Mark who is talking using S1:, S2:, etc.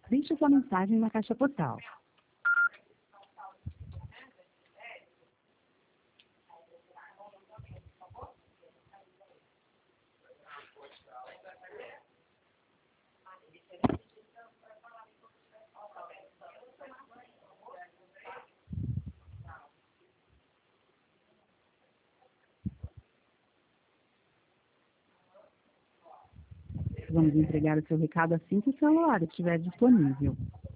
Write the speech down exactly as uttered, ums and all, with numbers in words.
S1: Deixe sua mensagem na caixa postal. Vamos entregar o seu recado assim que o celular estiver disponível.